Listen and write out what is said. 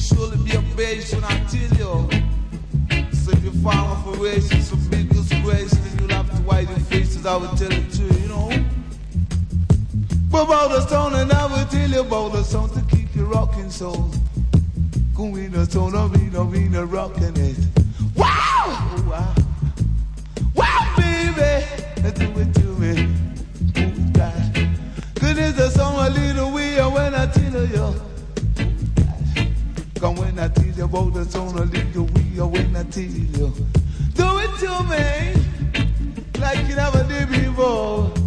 surely be a bass when I tell you. So if you fall for races, some big disgrace, then you'll have to wipe your faces, I will tell it to you, you know. But about the stone, and I will tell you about the song to keep you rocking so. Go in the stone, I'll be rocking it. Wow! Wow! Wow, baby! Do it to me. Good is the song a little weird when I tell you. Come when I tell you about the song a little weird when I tell you. Do it to me like you never did before.